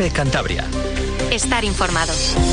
Descubre Cantabria. Estar informado.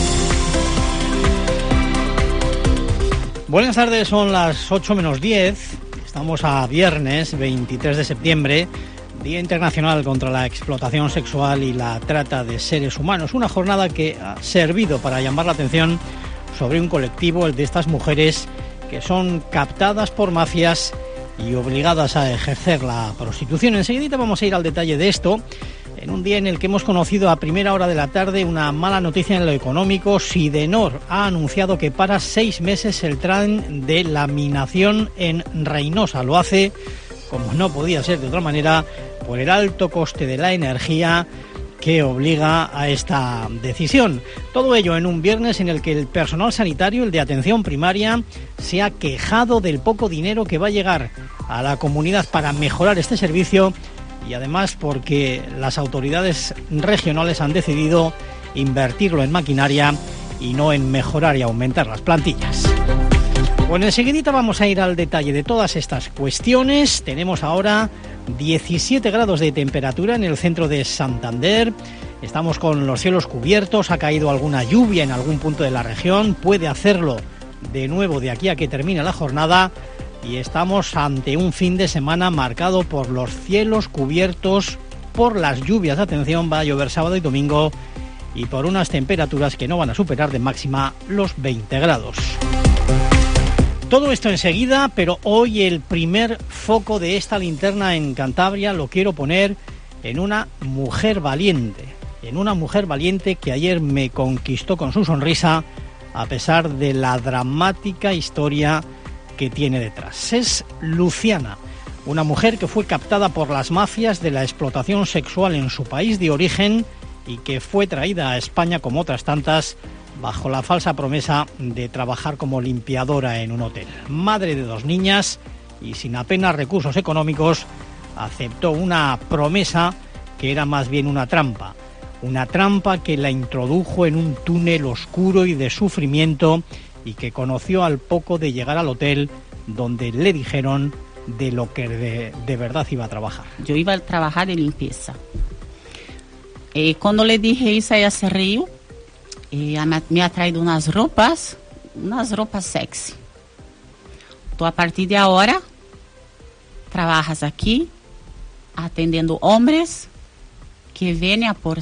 Buenas tardes, son las 8 menos 10. Estamos a viernes 23 de septiembre, Día Internacional contra la Explotación Sexual y la Trata de Seres Humanos. Una jornada que ha servido para llamar la atención sobre un colectivo, el de estas mujeres que son captadas por mafias y obligadas a ejercer la prostitución. Enseguida vamos a ir al detalle de esto, en un día en el que hemos conocido a primera hora de la tarde una mala noticia en lo económico. Sidenor ha anunciado que para 6 meses el tren de laminación en Reynosa. Lo hace, como no podía ser de otra manera, por el alto coste de la energía que obliga a esta decisión. Todo ello en un viernes en el que el personal sanitario, el de atención primaria, se ha quejado del poco dinero que va a llegar a la comunidad para mejorar este servicio, y además porque las autoridades regionales han decidido invertirlo en maquinaria y no en mejorar y aumentar las plantillas. Bueno, enseguidita vamos a ir al detalle de todas estas cuestiones. Tenemos ahora 17 grados de temperatura en el centro de Santander. Estamos con los cielos cubiertos, ha caído alguna lluvia en algún punto de la región, puede hacerlo de nuevo de aquí a que termine la jornada, y estamos ante un fin de semana marcado por los cielos cubiertos, por las lluvias. Atención, va a llover sábado y domingo, y por unas temperaturas que no van a superar de máxima los 20 grados. Todo esto enseguida, pero hoy el primer foco de esta linterna en Cantabria lo quiero poner en una mujer valiente. En una mujer valiente que ayer me conquistó con su sonrisa, a pesar de la dramática historia que tiene detrás. Es Luciana, una mujer que fue captada por las mafias de la explotación sexual en su país de origen y que fue traída a España, como otras tantas, bajo la falsa promesa de trabajar como limpiadora en un hotel. Madre de 2 niñas y sin apenas recursos económicos, aceptó una promesa que era más bien una trampa que la introdujo en un túnel oscuro y de sufrimiento, y que conoció al poco de llegar al hotel, donde le dijeron de lo que de verdad iba a trabajar. Yo iba a trabajar de limpieza. Cuando le dije eso, ella se rió. Me ha traído unas ropas sexy. Tú a partir de ahora trabajas aquí atendiendo hombres que vienen por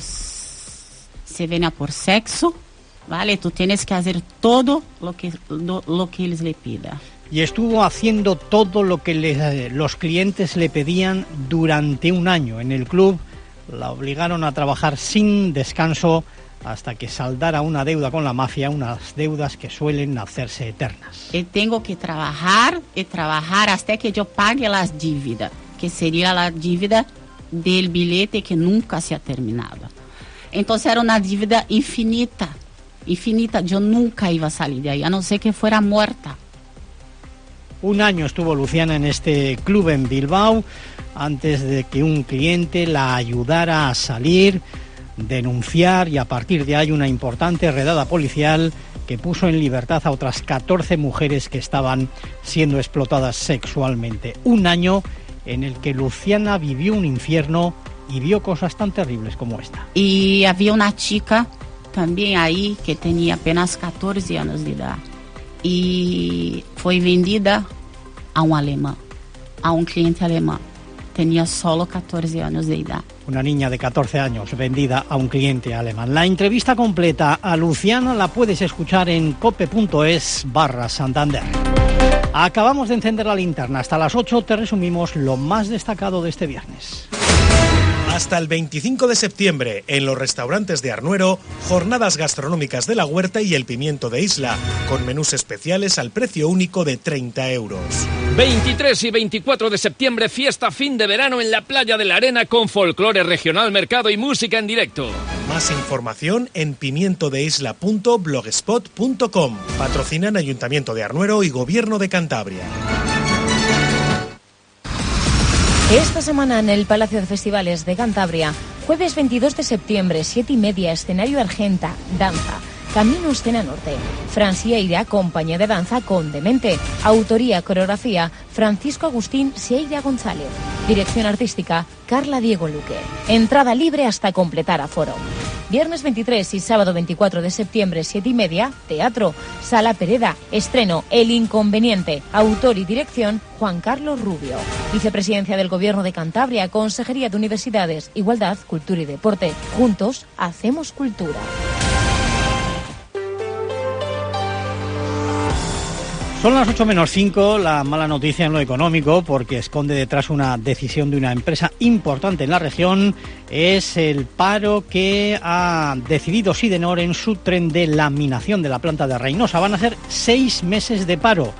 sexo, ¿vale? Tú tienes que hacer todo lo que ellos le pidan. Y estuvo haciendo todo lo que los clientes le pedían durante un año. En el club la obligaron a trabajar sin descanso hasta que saldara una deuda con la mafia, unas deudas que suelen hacerse eternas. Tengo que trabajar hasta que yo pague las dívidas, que sería la dívida del billete que nunca se ha terminado. Entonces era una dívida infinita. Yo nunca iba a salir de ahí, a no ser que fuera muerta. Un año estuvo Luciana en este club en Bilbao antes de que un cliente la ayudara a salir, denunciar, y a partir de ahí una importante redada policial que puso en libertad a otras 14 mujeres que estaban siendo explotadas sexualmente. Un año en el que Luciana vivió un infierno y vio cosas tan terribles como esta. Y había una chica también ahí que tenía apenas 14 años de edad y fue vendida a un alemán, a un cliente alemán. Tenía solo 14 años de edad. Una niña de 14 años vendida a un cliente alemán. La entrevista completa a Luciana la puedes escuchar en cope.es/Santander. Acabamos de encender la linterna. Hasta las 8 te resumimos lo más destacado de este viernes. Hasta el 25 de septiembre, en los restaurantes de Arnuero, jornadas gastronómicas de la huerta y el pimiento de Isla, con menús especiales al precio único de 30 euros. 23 y 24 de septiembre, fiesta fin de verano en la Playa de la Arena con folclore regional, mercado y música en directo. Más información en pimientodeisla.blogspot.com. Patrocinan Ayuntamiento de Arnuero y Gobierno de Cantabria. Esta semana en el Palacio de Festivales de Cantabria, jueves 22 de septiembre, 7:30, escenario Argenta, danza. Camino Escena Norte. Francieira, compañía de danza con Demente. Autoría, coreografía, Francisco Agustín Sieira González. Dirección artística, Carla Diego Luque. Entrada libre hasta completar aforo. Viernes 23 y sábado 24 de septiembre, 7:30, teatro. Sala Pereda, estreno El Inconveniente. Autor y dirección, Juan Carlos Rubio. Vicepresidencia del Gobierno de Cantabria, Consejería de Universidades, Igualdad, Cultura y Deporte. Juntos hacemos cultura. Son las 8:05, la mala noticia en lo económico, porque esconde detrás una decisión de una empresa importante en la región, es el paro que ha decidido Sidenor en su tren de laminación de la planta de Reynosa. Van a ser 6 meses de paro.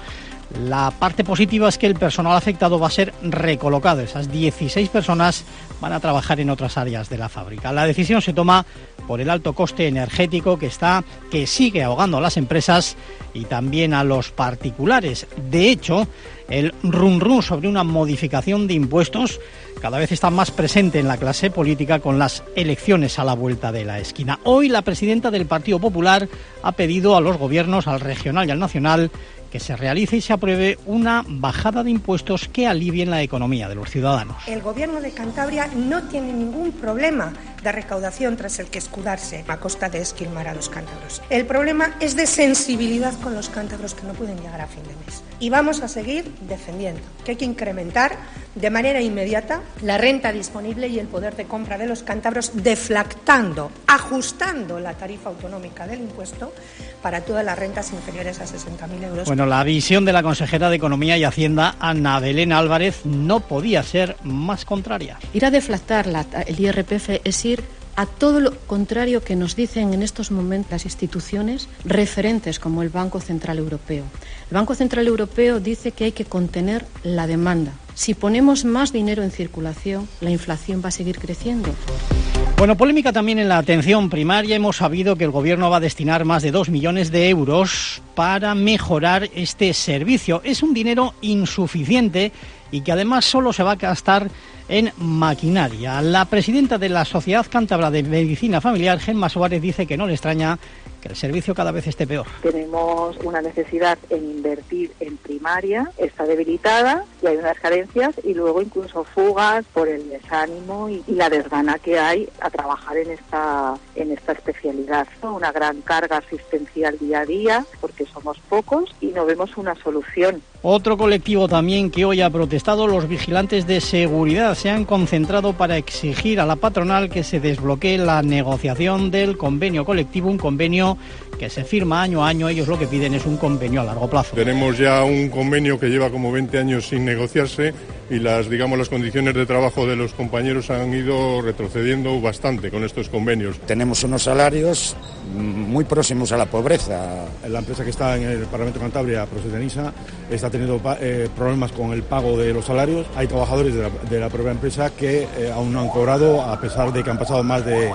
La parte positiva es que el personal afectado va a ser recolocado. Esas 16 personas van a trabajar en otras áreas de la fábrica. La decisión se toma por el alto coste energético que sigue ahogando a las empresas y también a los particulares. De hecho, el run sobre una modificación de impuestos cada vez está más presente en la clase política con las elecciones a la vuelta de la esquina. Hoy la presidenta del Partido Popular ha pedido a los gobiernos, al regional y al nacional, que se realice y se apruebe una bajada de impuestos que alivien la economía de los ciudadanos. El Gobierno de Cantabria no tiene ningún problema de recaudación tras el que escudarse a costa de esquilmar a los cántabros. El problema es de sensibilidad con los cántabros que no pueden llegar a fin de mes. Y vamos a seguir defendiendo que hay que incrementar de manera inmediata la renta disponible y el poder de compra de los cántabros, deflactando, ajustando la tarifa autonómica del impuesto para todas las rentas inferiores a 60.000 euros. Bueno, la visión de la consejera de Economía y Hacienda, Ana Belén Álvarez, no podía ser más contraria. Ir a deflactar el IRPF es ir a todo lo contrario que nos dicen en estos momentos las instituciones referentes como el Banco Central Europeo. El Banco Central Europeo dice que hay que contener la demanda. Si ponemos más dinero en circulación, la inflación va a seguir creciendo. Bueno, polémica también en la atención primaria. Hemos sabido que el Gobierno va a destinar más de 2 millones de euros para mejorar este servicio. Es un dinero insuficiente y que además solo se va a gastar en maquinaria. La presidenta de la Sociedad Cántabra de Medicina Familiar, Gemma Suárez, dice que no le extraña que el servicio cada vez esté peor. Tenemos una necesidad en invertir en primaria, está debilitada y hay unas carencias y luego incluso fugas por el desánimo y la desgana que hay a trabajar en esta especialidad. Una gran carga asistencial día a día porque somos pocos y no vemos una solución. Otro colectivo también que hoy ha protestado, los vigilantes de seguridad, se han concentrado para exigir a la patronal que se desbloquee la negociación del convenio colectivo, un convenio que se firma año a año. Ellos lo que piden es un convenio a largo plazo. Tenemos ya un convenio que lleva como 20 años sin negociarse y las condiciones de trabajo de los compañeros han ido retrocediendo bastante con estos convenios. Tenemos unos salarios muy próximos a la pobreza. La empresa que está en el Parlamento de Cantabria, Prosetenisa, está teniendo problemas con el pago de los salarios. Hay trabajadores de la propia empresa que aún no han cobrado, a pesar de que han pasado más de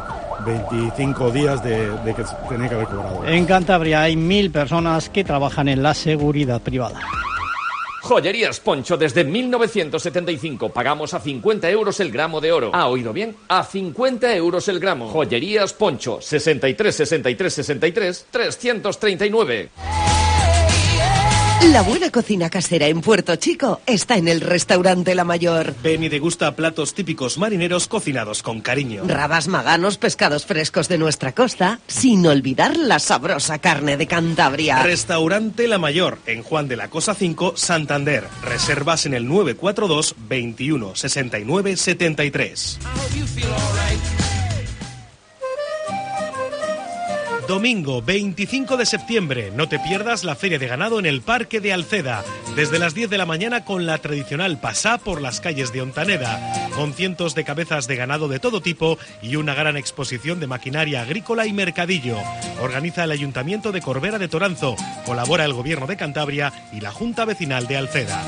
25 días de que tenían que haber cobrado. En Cantabria hay 1.000 personas que trabajan en la seguridad privada. Joyerías Poncho, desde 1975 pagamos a 50 euros el gramo de oro. ¿Ha oído bien? A 50 euros el gramo. Joyerías Poncho, 63 63 63 339. La buena cocina casera en Puerto Chico está en el restaurante La Mayor. Ven y degusta platos típicos marineros cocinados con cariño. Rabas, maganos, pescados frescos de nuestra costa, sin olvidar la sabrosa carne de Cantabria. Restaurante La Mayor, en Juan de la Cosa 5, Santander. Reservas en el 942 21 69 73. Domingo 25 de septiembre, no te pierdas la Feria de Ganado en el Parque de Alceda, desde las 10 de la mañana con la tradicional pasá por las calles de Ontaneda, con cientos de cabezas de ganado de todo tipo y una gran exposición de maquinaria agrícola y mercadillo. Organiza el Ayuntamiento de Corbera de Toranzo, colabora el Gobierno de Cantabria y la Junta Vecinal de Alceda.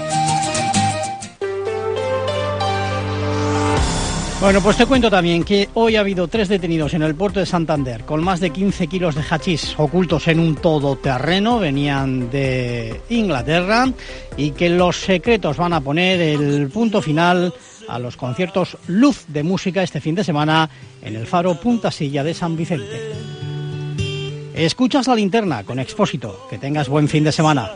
Bueno, pues te cuento también que hoy ha habido 3 detenidos en el puerto de Santander con más de 15 kilos de hachís ocultos en un todoterreno, venían de Inglaterra, y que los secretos van a poner el punto final a los conciertos Luz de Música este fin de semana en el Faro Punta Silla de San Vicente. Escuchas La Linterna con Expósito. Que tengas buen fin de semana.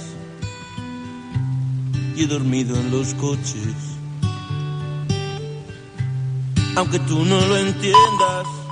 Y he dormido en los coches, aunque tú no lo entiendas.